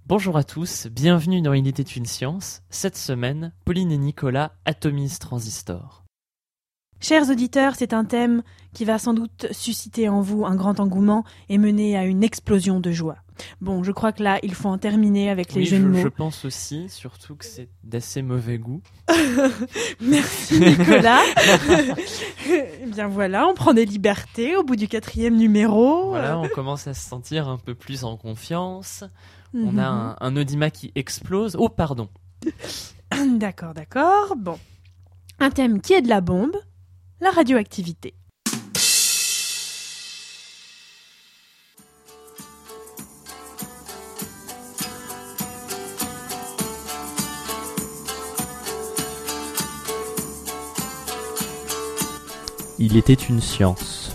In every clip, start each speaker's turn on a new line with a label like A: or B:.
A: Bonjour à tous, bienvenue dans Il était une science. Cette semaine, Pauline et Nicolas atomisent Transistor.
B: Chers auditeurs, c'est un thème qui va sans doute susciter en vous un grand engouement et mener à une explosion de joie. Bon, je crois que là, il faut en terminer avec les jeux de mots.
A: Je pense aussi, surtout que c'est d'assez mauvais goût.
B: Merci Nicolas. Eh bien voilà, on prend des libertés au bout du 4e numéro.
A: Voilà, on commence à se sentir un peu plus en confiance. On a un audimat qui explose. Oh, pardon.
B: D'accord. Bon. Un thème qui est de la bombe, la radioactivité.
A: Il était une science.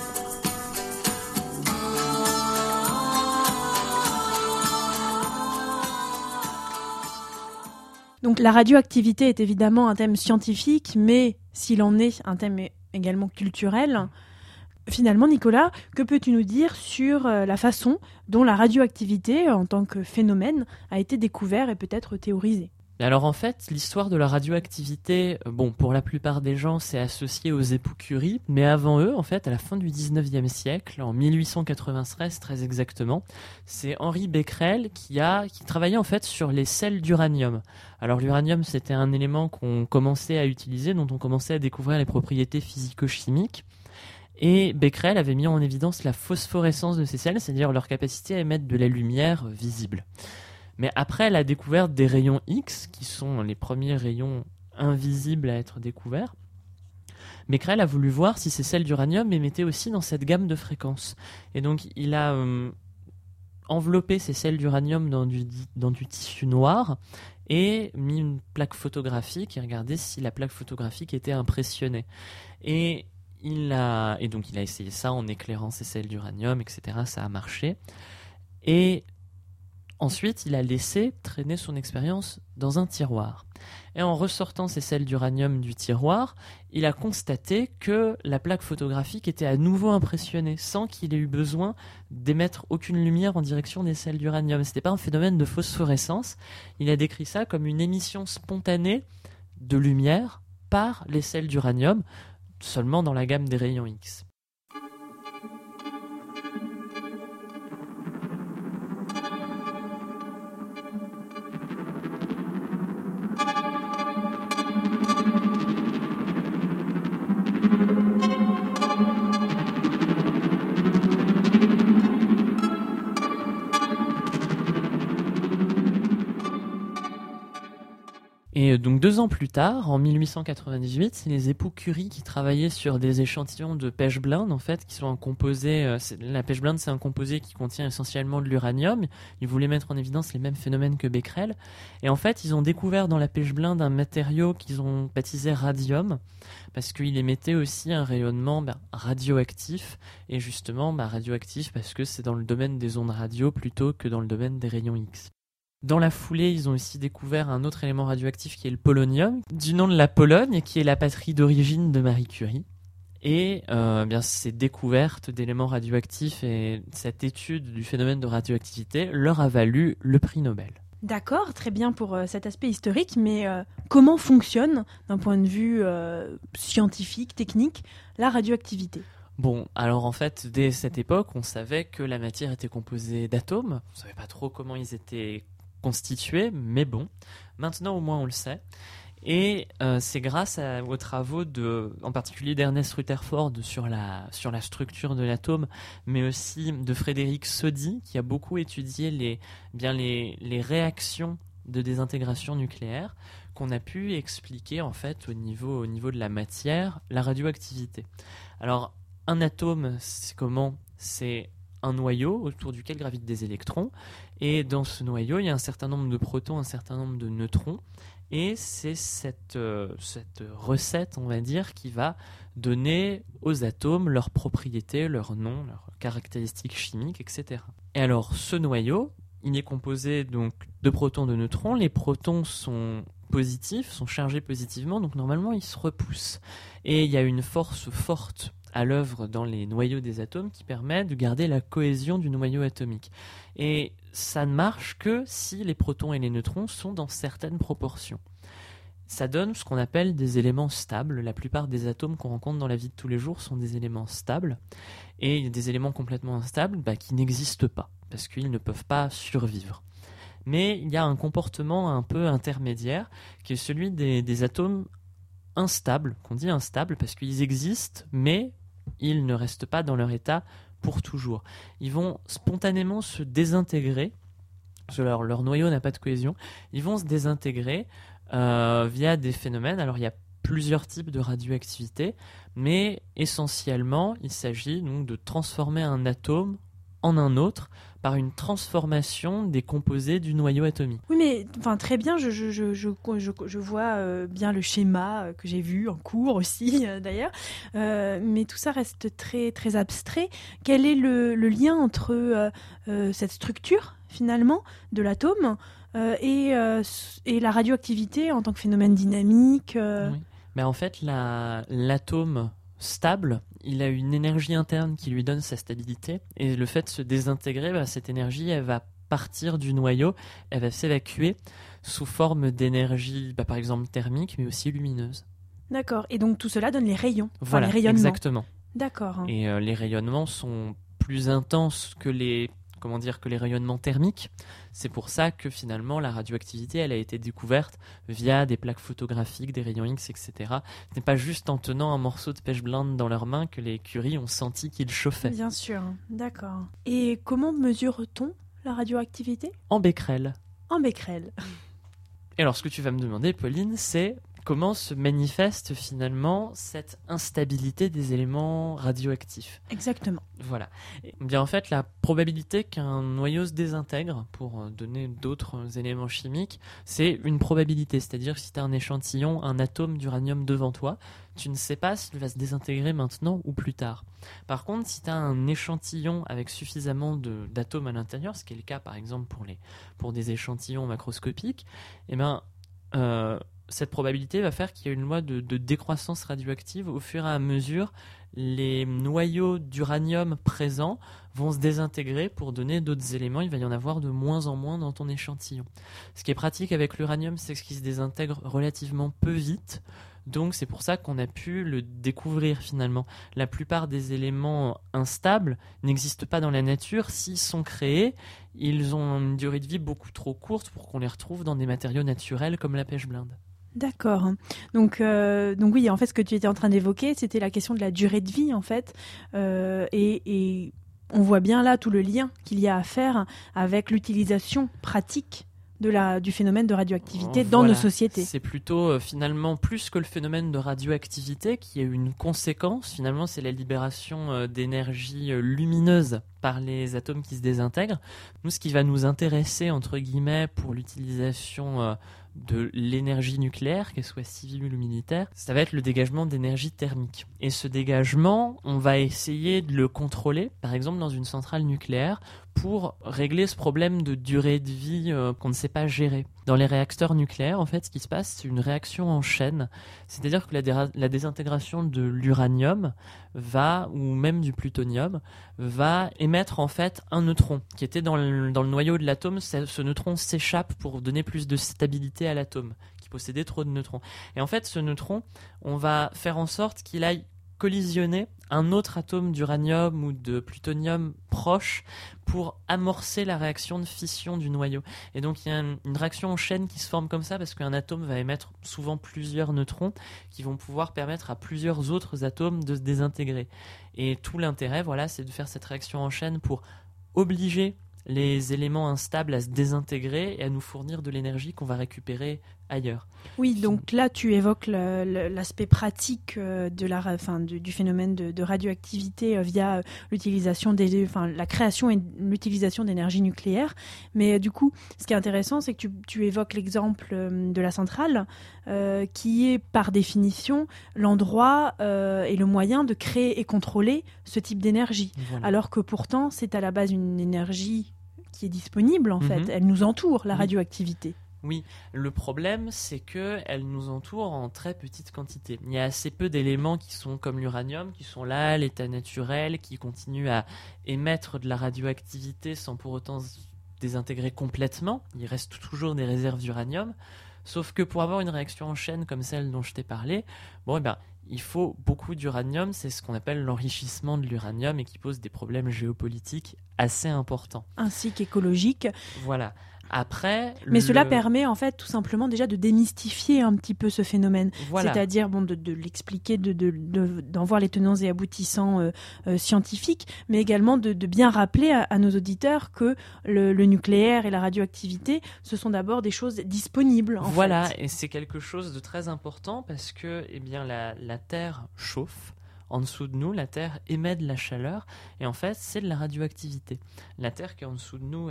B: Donc la radioactivité est évidemment un thème scientifique, mais s'il en est un thème également culturel, finalement Nicolas, que peux-tu nous dire sur la façon dont la radioactivité en tant que phénomène a été découvert et peut-être théorisé ?
A: Alors en fait, l'histoire de la radioactivité, pour la plupart des gens, c'est associé aux époux Curie, mais avant eux, en fait, à la fin du 19e siècle, en 1893 très exactement, c'est Henri Becquerel qui travaillait en fait sur les sels d'uranium. Alors l'uranium, c'était un élément qu'on commençait à utiliser, dont on commençait à découvrir les propriétés physico-chimiques. Et Becquerel avait mis en évidence la phosphorescence de ces sels, c'est-à-dire leur capacité à émettre de la lumière visible. Mais après la découverte des rayons X, qui sont les premiers rayons invisibles à être découverts, Becquerel a voulu voir si ces sels d'uranium émettaient aussi dans cette gamme de fréquences. Et donc il a enveloppé ces sels d'uranium dans du tissu noir et mis une plaque photographique et regardé si la plaque photographique était impressionnée. Et donc il a essayé ça en éclairant ces sels d'uranium, etc. Ça a marché. Et ensuite, il a laissé traîner son expérience dans un tiroir. Et en ressortant ces sels d'uranium du tiroir, il a constaté que la plaque photographique était à nouveau impressionnée, sans qu'il ait eu besoin d'émettre aucune lumière en direction des sels d'uranium. C'était pas un phénomène de phosphorescence. Il a décrit ça comme une émission spontanée de lumière par les sels d'uranium, seulement dans la gamme des rayons X. Et donc 2 ans plus tard, en 1898, c'est les époux Curie qui travaillaient sur des échantillons de pêche blinde, en fait, qui sont un composé. La pêche blinde, c'est un composé qui contient essentiellement de l'uranium. Ils voulaient mettre en évidence les mêmes phénomènes que Becquerel. Et en fait, ils ont découvert dans la pêche blinde un matériau qu'ils ont baptisé radium, parce qu'il émettait aussi un rayonnement radioactif. Et justement, radioactif parce que c'est dans le domaine des ondes radio plutôt que dans le domaine des rayons X. Dans la foulée, ils ont aussi découvert un autre élément radioactif qui est le polonium, du nom de la Pologne, qui est la patrie d'origine de Marie Curie. Et ces découvertes d'éléments radioactifs et cette étude du phénomène de radioactivité leur a valu le prix Nobel.
B: D'accord, très bien pour cet aspect historique, mais comment fonctionne, d'un point de vue scientifique, technique, la radioactivité ?
A: Bon, alors en fait, dès cette époque, on savait que la matière était composée d'atomes. On ne savait pas trop comment ils étaient constitué, mais bon, maintenant au moins on le sait. Et c'est grâce aux travaux en particulier d'Ernest Rutherford sur la structure de l'atome, mais aussi de Frédéric Soddy, qui a beaucoup étudié les réactions de désintégration nucléaire, qu'on a pu expliquer en fait au niveau de la matière, la radioactivité. Alors, un atome, c'est comment ? C'est un noyau autour duquel gravitent des électrons, et dans ce noyau, il y a un certain nombre de protons, un certain nombre de neutrons, et c'est cette recette, on va dire, qui va donner aux atomes leurs propriétés, leurs noms, leurs caractéristiques chimiques, etc. Et alors, ce noyau, il est composé donc de protons, de neutrons. Les protons sont positifs, sont chargés positivement, donc normalement, ils se repoussent. Et il y a une force forte à l'œuvre dans les noyaux des atomes qui permet de garder la cohésion du noyau atomique. Et ça ne marche que si les protons et les neutrons sont dans certaines proportions. Ça donne ce qu'on appelle des éléments stables. La plupart des atomes qu'on rencontre dans la vie de tous les jours sont des éléments stables. Et il y a des éléments complètement instables qui n'existent pas, parce qu'ils ne peuvent pas survivre. Mais il y a un comportement un peu intermédiaire, qui est celui des atomes instables, qu'on dit instables, parce qu'ils existent, mais ils ne restent pas dans leur état pour toujours. Ils vont spontanément se désintégrer, parce que leur noyau n'a pas de cohésion, ils vont se désintégrer via des phénomènes. Alors il y a plusieurs types de radioactivité, mais essentiellement il s'agit donc de transformer un atome en un autre par une transformation des composés du noyau atomique.
B: Oui, mais très bien, je vois bien le schéma que j'ai vu en cours aussi d'ailleurs, mais tout ça reste très, très abstrait. Quel est le lien entre cette structure finalement de l'atome et la radioactivité en tant que phénomène dynamique
A: Oui. Mais en fait, l'atome stable, il a une énergie interne qui lui donne sa stabilité, et le fait de se désintégrer, cette énergie, elle va partir du noyau, elle va s'évacuer sous forme d'énergie, par exemple thermique, mais aussi lumineuse.
B: D'accord, et donc tout cela donne les rayons,
A: voilà,
B: les rayonnements.
A: Exactement.
B: D'accord.
A: Et les rayonnements sont plus intenses que les rayonnements thermiques. C'est pour ça que finalement la radioactivité, elle a été découverte via des plaques photographiques, des rayons X, etc. Ce n'est pas juste en tenant un morceau de pêche blinde dans leurs mains que les Curie ont senti qu'il chauffait.
B: Bien sûr, d'accord. Et comment mesure-t-on la radioactivité ?
A: En becquerel.
B: En becquerel.
A: Et alors ce que tu vas me demander, Pauline, c'est comment se manifeste finalement cette instabilité des éléments radioactifs.
B: Exactement.
A: Voilà. Et bien en fait, la probabilité qu'un noyau se désintègre pour donner d'autres éléments chimiques, c'est une probabilité. C'est-à-dire que si tu as un échantillon, un atome d'uranium devant toi, tu ne sais pas s'il va se désintégrer maintenant ou plus tard. Par contre, si tu as un échantillon avec suffisamment d'atomes à l'intérieur, ce qui est le cas par exemple pour des échantillons macroscopiques, cette probabilité va faire qu'il y a une loi de décroissance radioactive. Au fur et à mesure, les noyaux d'uranium présents vont se désintégrer pour donner d'autres éléments. Il va y en avoir de moins en moins dans ton échantillon. Ce qui est pratique avec l'uranium, c'est qu'il se désintègre relativement peu vite. Donc c'est pour ça qu'on a pu le découvrir finalement. La plupart des éléments instables n'existent pas dans la nature. S'ils sont créés, ils ont une durée de vie beaucoup trop courte pour qu'on les retrouve dans des matériaux naturels comme la pêche blinde.
B: D'accord. Donc oui, en fait, ce que tu étais en train d'évoquer, c'était la question de la durée de vie, en fait. Et on voit bien là tout le lien qu'il y a à faire avec l'utilisation pratique du phénomène de radioactivité dans nos sociétés.
A: C'est plutôt finalement plus que le phénomène de radioactivité qui est une conséquence. Finalement, c'est la libération d'énergie lumineuse par les atomes qui se désintègrent. Nous, ce qui va nous intéresser, entre guillemets, pour l'utilisation de l'énergie nucléaire, qu'elle soit civile ou militaire, ça va être le dégagement d'énergie thermique. Et ce dégagement, on va essayer de le contrôler, par exemple dans une centrale nucléaire, pour régler ce problème de durée de vie qu'on ne sait pas gérer. Dans les réacteurs nucléaires, en fait, ce qui se passe, c'est une réaction en chaîne. C'est-à-dire que la désintégration de l'uranium ou même du plutonium, va émettre en fait un neutron qui était dans le noyau de l'atome. Ce neutron s'échappe pour donner plus de stabilité à l'atome, qui possédait trop de neutrons. Et en fait, ce neutron, on va faire en sorte qu'il aille collisionner un autre atome d'uranium ou de plutonium proche pour amorcer la réaction de fission du noyau. Et donc il y a une réaction en chaîne qui se forme comme ça parce qu'un atome va émettre souvent plusieurs neutrons qui vont pouvoir permettre à plusieurs autres atomes de se désintégrer. Et tout l'intérêt, c'est de faire cette réaction en chaîne pour obliger les éléments instables à se désintégrer et à nous fournir de l'énergie qu'on va récupérer ailleurs.
B: Oui, donc là tu évoques l'aspect pratique du phénomène de radioactivité via l'utilisation la création et l'utilisation d'énergie nucléaire. Mais du coup, ce qui est intéressant, c'est que tu évoques l'exemple de la centrale qui est par définition l'endroit et le moyen de créer et contrôler ce type d'énergie. Voilà. Alors que pourtant, c'est à la base une énergie qui est disponible en fait. Elle nous entoure, la radioactivité.
A: Oui, le problème, c'est qu'elle nous entoure en très petite quantité. Il y a assez peu d'éléments qui sont comme l'uranium, qui sont là, à l'état naturel, qui continuent à émettre de la radioactivité sans pour autant se désintégrer complètement. Il reste toujours des réserves d'uranium. Sauf que pour avoir une réaction en chaîne comme celle dont je t'ai parlé, bon, eh ben, il faut beaucoup d'uranium. C'est ce qu'on appelle l'enrichissement de l'uranium et qui pose des problèmes géopolitiques assez importants.
B: Ainsi qu'écologique.
A: Voilà. Après,
B: mais cela permet en fait tout simplement déjà de démystifier un petit peu ce phénomène,
A: voilà.
B: C'est-à-dire de l'expliquer, d'en voir les tenants et aboutissants scientifiques, mais également de bien rappeler à nos auditeurs que le nucléaire et la radioactivité, ce sont d'abord des choses disponibles.
A: Voilà,
B: fait.
A: Et c'est quelque chose de très important parce que eh bien, la Terre chauffe. En dessous de nous, la Terre émet de la chaleur et en fait, c'est de la radioactivité. La Terre qui est en dessous de nous,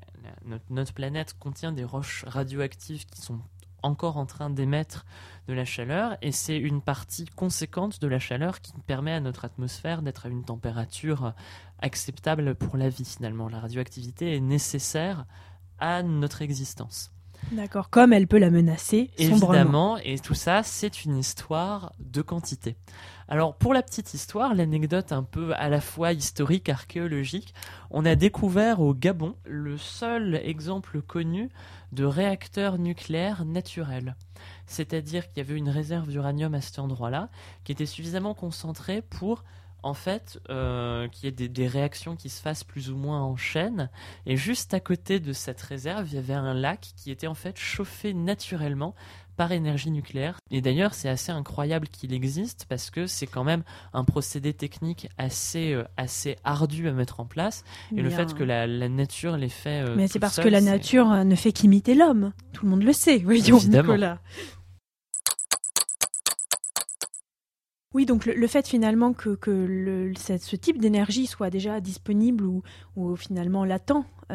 A: notre planète contient des roches radioactives qui sont encore en train d'émettre de la chaleur et c'est une partie conséquente de la chaleur qui permet à notre atmosphère d'être à une température acceptable pour la vie finalement. La radioactivité est nécessaire à notre existence.
B: D'accord, comme elle peut la menacer sombrement.
A: Évidemment, et tout ça, c'est une histoire de quantité. Alors, pour la petite histoire, l'anecdote un peu à la fois historique, archéologique, on a découvert au Gabon le seul exemple connu de réacteur nucléaire naturel. C'est-à-dire qu'il y avait une réserve d'uranium à cet endroit-là, qui était suffisamment concentrée pour en fait, qu'il y ait des réactions qui se fassent plus ou moins en chaîne. Et juste à côté de cette réserve, il y avait un lac qui était en fait chauffé naturellement par énergie nucléaire. Et d'ailleurs, c'est assez incroyable qu'il existe parce que c'est quand même un procédé technique assez ardu à mettre en place. Et le fait que la nature l'ait fait
B: mais c'est parce que la nature ne fait qu'imiter l'homme. Tout le monde le sait, voyons,
A: évidemment.
B: Nicolas. Oui, donc le fait finalement que ce type d'énergie soit déjà disponible ou finalement latent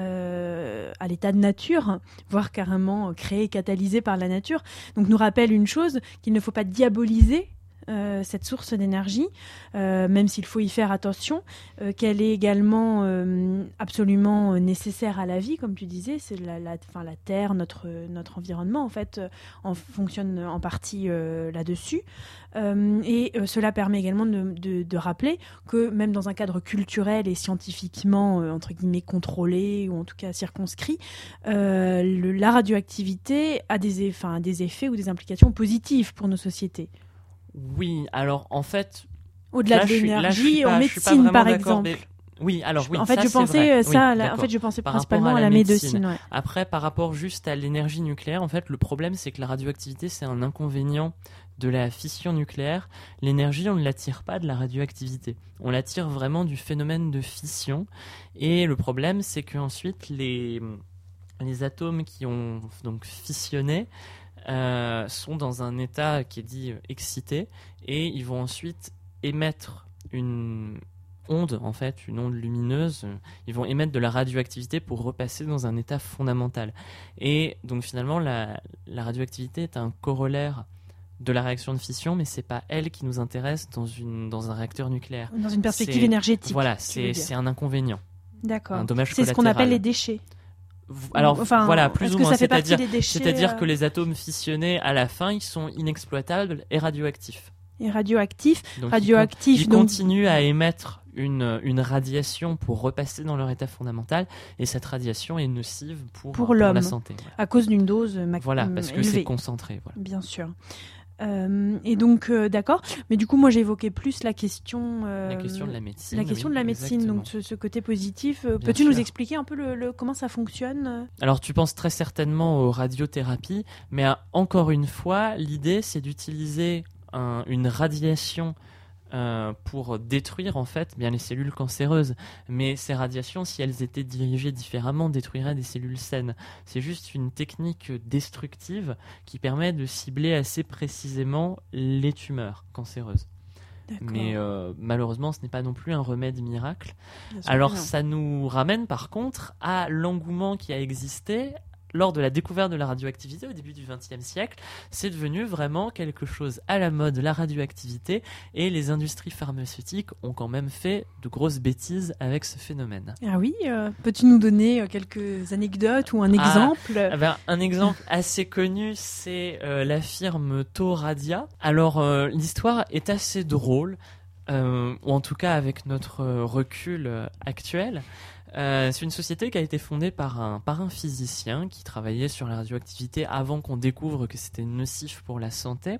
B: à l'état de nature, voire carrément créé, catalysé par la nature, donc nous rappelle une chose, qu'il ne faut pas diaboliser cette source d'énergie, même s'il faut y faire attention, qu'elle est également absolument nécessaire à la vie, comme tu disais, c'est la Terre, notre environnement en fait, fonctionne en partie là-dessus, et cela permet également de rappeler que même dans un cadre culturel et scientifiquement entre guillemets contrôlé ou en tout cas circonscrit, la radioactivité a des effets ou des implications positives pour nos sociétés.
A: Oui, alors en fait,
B: au-delà de l'énergie, en médecine par exemple.
A: Mais... Oui, alors oui.
B: En fait,
A: ça,
B: je pensais en fait, je pensais principalement à la médecine. Ouais.
A: Après, par rapport juste à l'énergie nucléaire, en fait, le problème, c'est que la radioactivité, c'est un inconvénient de la fission nucléaire. L'énergie, on ne l'attire pas de la radioactivité. On l'attire vraiment du phénomène de fission. Et le problème, c'est qu'ensuite, les atomes qui ont donc fissionné sont dans un état qui est dit excité et ils vont ensuite émettre une onde, en fait, une onde lumineuse. Ils vont émettre de la radioactivité pour repasser dans un état fondamental. Et donc finalement, la radioactivité est un corollaire de la réaction de fission, mais c'est pas elle qui nous intéresse dans un réacteur nucléaire.
B: Dans une perspective énergétique.
A: Voilà, c'est un inconvénient.
B: D'accord.
A: Un dommage
B: c'est
A: collatéral.
B: Ce qu'on appelle les déchets.
A: Alors voilà, plus ou moins,
B: c'est-à-dire
A: que les atomes fissionnés à la fin, ils sont inexploitables et radioactifs.
B: Et radioactifs,
A: donc ils
B: donc...
A: continuent à émettre une radiation pour repasser dans leur état fondamental, et cette radiation est nocive pour la santé. Voilà.
B: À cause d'une dose
A: voilà, parce que
B: élevée.
A: c'est concentré. Voilà.
B: Bien sûr. Et donc, d'accord. Mais du coup, moi, j'évoquais plus la question
A: de la médecine.
B: La question de la médecine,
A: exactement.
B: donc ce côté positif.
A: Bien
B: Peux-tu
A: sûr.
B: nous expliquer un peu comment ça fonctionne ?
A: Alors, tu penses très certainement aux radiothérapies, mais encore une fois, l'idée, c'est d'utiliser une radiation pour détruire en fait bien les cellules cancéreuses. Mais ces radiations, si elles étaient dirigées différemment, détruiraient des cellules saines. C'est juste une technique destructive qui permet de cibler assez précisément les tumeurs cancéreuses.
B: D'accord.
A: Mais malheureusement, ce n'est pas non plus un remède miracle. Alors ça nous ramène par contre à l'engouement qui a existé lors de la découverte de la radioactivité au début du XXe siècle, c'est devenu vraiment quelque chose à la mode, la radioactivité, et les industries pharmaceutiques ont quand même fait de grosses bêtises avec ce phénomène.
B: Ah oui, peux-tu nous donner quelques anecdotes ou un exemple?
A: Un exemple assez connu, c'est la firme Thauradia. Alors, l'histoire est assez drôle, ou en tout cas avec notre recul actuel. C'est une société qui a été fondée par un physicien qui travaillait sur la radioactivité avant qu'on découvre que c'était nocif pour la santé.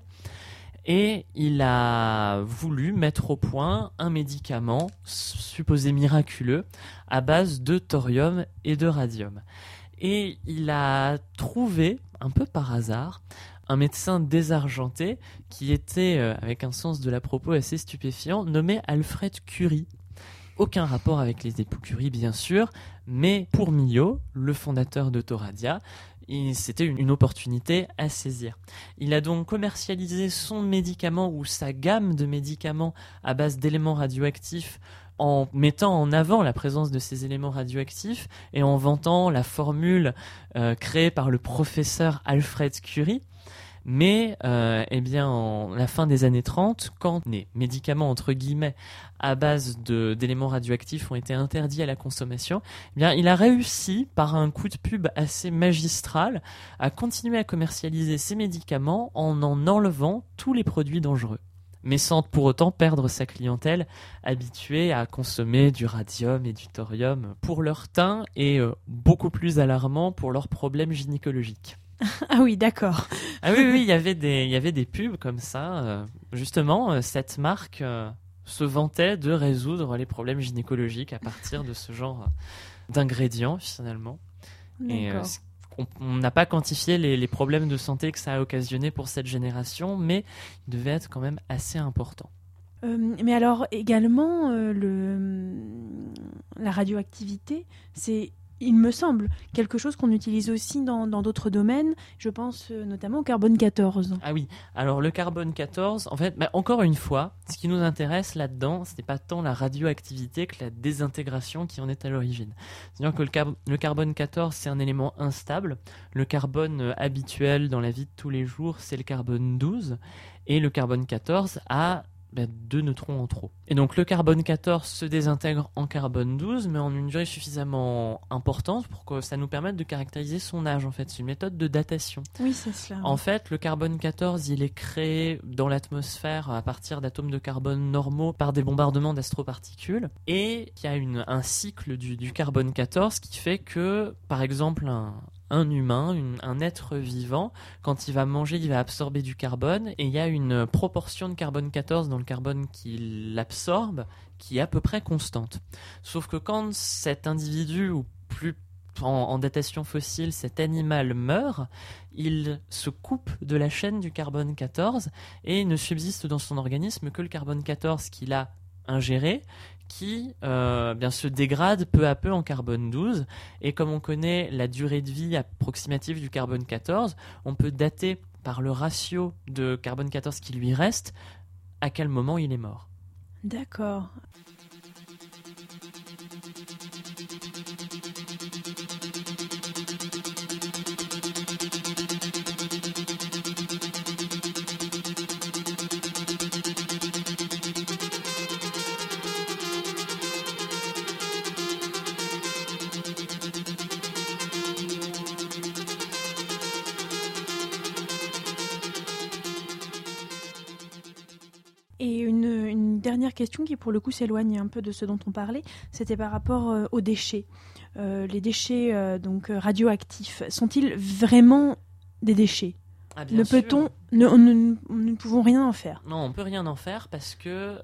A: Et il a voulu mettre au point un médicament supposé miraculeux à base de thorium et de radium. Et il a trouvé, un peu par hasard, un médecin désargenté qui était, avec un sens de la propos assez stupéfiant, nommé Alfred Curie. Aucun rapport avec les époux Curie, bien sûr, mais pour Millot, le fondateur de Thauradia, c'était une opportunité à saisir. Il a donc commercialisé son médicament ou sa gamme de médicaments à base d'éléments radioactifs en mettant en avant la présence de ces éléments radioactifs et en vantant la formule créée par le professeur Alfred Curie. Mais en la fin des années 30, quand les médicaments entre guillemets à base d'éléments radioactifs ont été interdits à la consommation, il a réussi par un coup de pub assez magistral à continuer à commercialiser ces médicaments en enlevant tous les produits dangereux, mais sans pour autant perdre sa clientèle habituée à consommer du radium et du thorium pour leur teint et beaucoup plus alarmant pour leurs problèmes gynécologiques.
B: Ah oui, d'accord.
A: Ah oui, il y avait des pubs comme ça. Justement, cette marque se vantait de résoudre les problèmes gynécologiques à partir de ce genre d'ingrédients, finalement. Et on n'a pas quantifié les problèmes de santé que ça a occasionné pour cette génération, mais il devait être quand même assez important.
B: Mais alors, également, la radioactivité, c'est... Il me semble, quelque chose qu'on utilise aussi dans d'autres domaines. Je pense notamment au carbone 14.
A: Ah oui, alors le carbone 14, en fait, encore une fois, ce qui nous intéresse là-dedans, ce n'est pas tant la radioactivité que la désintégration qui en est à l'origine. C'est-à-dire que le carbone 14, c'est un élément instable. Le carbone habituel dans la vie de tous les jours, c'est le carbone 12. Et le carbone 14 a 2 neutrons en trop. Et donc le carbone 14 se désintègre en carbone 12, mais en une durée suffisamment importante pour que ça nous permette de caractériser son âge, en fait. C'est une méthode de datation.
B: Oui, c'est cela.
A: En fait, le carbone 14, il est créé dans l'atmosphère à partir d'atomes de carbone normaux par des bombardements d'astroparticules. Et il y a un cycle du carbone 14 qui fait que, par exemple, un humain, un être vivant, quand il va manger, il va absorber du carbone et il y a une proportion de carbone 14 dans le carbone qu'il absorbe qui est à peu près constante. Sauf que quand cet individu, ou plus en datation fossile, cet animal meurt, il se coupe de la chaîne du carbone 14 et ne subsiste dans son organisme que le carbone 14 qu'il a ingéré, qui se dégrade peu à peu en carbone 12. Et comme on connaît la durée de vie approximative du carbone 14, on peut dater par le ratio de carbone 14 qui lui reste à quel moment il est mort.
B: D'accord. Et une dernière question qui, pour le coup, s'éloigne un peu de ce dont on parlait, c'était par rapport aux déchets. Les déchets radioactifs, sont-ils vraiment des déchets ? Nous ne pouvons rien en faire.
A: Non, on peut rien en faire parce que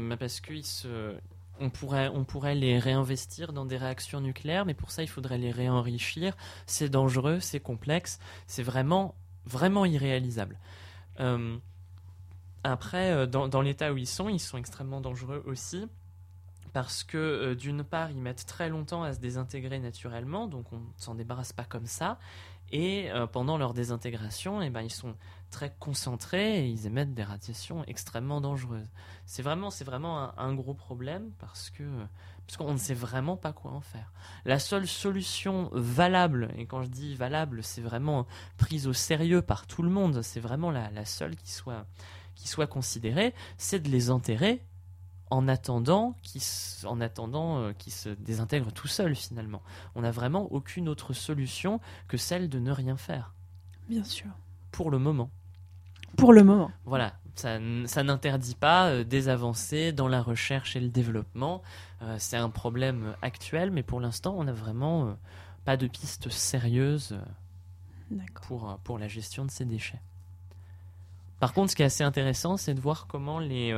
A: on pourrait les réinvestir dans des réactions nucléaires, mais pour ça, il faudrait les réenrichir. C'est dangereux, c'est complexe, c'est vraiment, vraiment irréalisable. Après, dans l'état où ils sont extrêmement dangereux aussi, parce que d'une part, ils mettent très longtemps à se désintégrer naturellement, donc on ne s'en débarrasse pas comme ça. Et pendant leur désintégration, ils sont très concentrés et ils émettent des radiations extrêmement dangereuses. C'est vraiment un gros problème parce qu'on ne sait vraiment pas quoi en faire. La seule solution valable, et quand je dis valable, c'est vraiment prise au sérieux par tout le monde, c'est vraiment la seule qui soit considérée, c'est de les enterrer en attendant qu'ils se désintègrent tout seuls finalement. On n'a vraiment aucune autre solution que celle de ne rien faire.
B: Bien sûr.
A: Pour le moment.
B: Pour le moment.
A: Voilà, ça n'interdit pas des avancées dans la recherche et le développement. C'est un problème actuel, mais pour l'instant, on n'a vraiment pas de piste sérieuse pour la gestion de ces déchets. Par contre, ce qui est assez intéressant, c'est de voir comment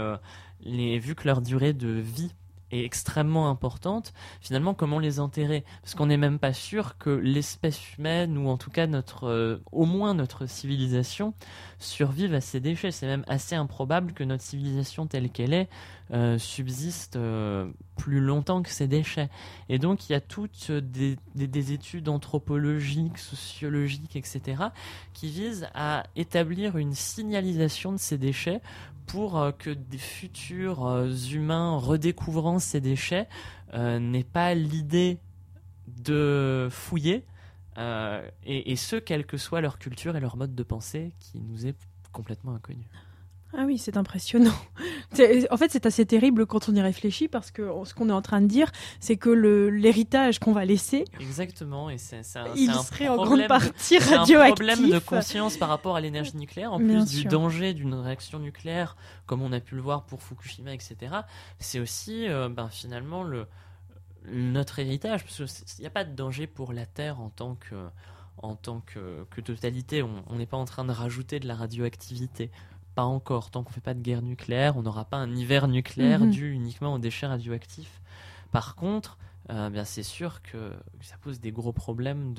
A: vu que leur durée de vie est extrêmement importante, finalement, comment les enterrer. Parce qu'on n'est même pas sûr que l'espèce humaine, ou en tout cas au moins notre civilisation, survive à ces déchets. C'est même assez improbable que notre civilisation telle qu'elle est subsiste plus longtemps que ces déchets. Et donc, il y a toutes des études anthropologiques, sociologiques, etc., qui visent à établir une signalisation de ces déchets pour que des futurs humains redécouvrant ces déchets n'aient pas l'idée de fouiller, et ce, quelle que soit leur culture et leur mode de pensée qui nous est complètement inconnu.
B: Ah oui, c'est impressionnant. En fait, c'est assez terrible quand on y réfléchit parce que ce qu'on est en train de dire, c'est que l'héritage qu'on va laisser...
A: Exactement, et c'est
B: il
A: un
B: serait
A: problème,
B: en grande partie
A: c'est
B: radioactif.
A: un problème de conscience par rapport à l'énergie nucléaire, en
B: Bien
A: plus du
B: sûr.
A: danger d'une réaction nucléaire, comme on a pu le voir pour Fukushima, etc. C'est aussi, finalement, notre héritage, parce qu'il n'y a pas de danger pour la Terre en tant que totalité. On n'est pas en train de rajouter de la radioactivité. Pas encore. Tant qu'on ne fait pas de guerre nucléaire, on n'aura pas un hiver nucléaire dû uniquement aux déchets radioactifs. Par contre, c'est sûr que ça pose des gros problèmes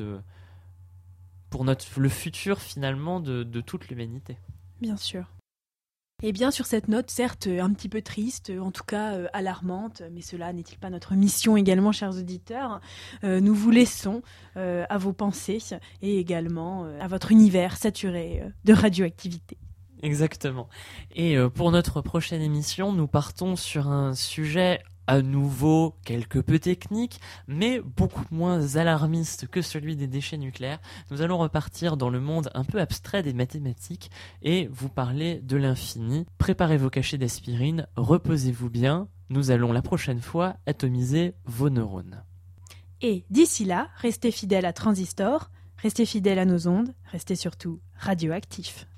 A: pour le futur finalement de toute l'humanité.
B: Bien sûr. Et bien sur cette note, certes un petit peu triste, en tout cas alarmante, mais cela n'est-il pas notre mission également, chers auditeurs, nous vous laissons à vos pensées et également à votre univers saturé de radioactivité.
A: Exactement. Et pour notre prochaine émission, nous partons sur un sujet à nouveau quelque peu technique, mais beaucoup moins alarmiste que celui des déchets nucléaires. Nous allons repartir dans le monde un peu abstrait des mathématiques et vous parler de l'infini. Préparez vos cachets d'aspirine, reposez-vous bien. Nous allons la prochaine fois atomiser vos neurones.
B: Et d'ici là, restez fidèles à Transistor, restez fidèles à nos ondes, restez surtout radioactifs.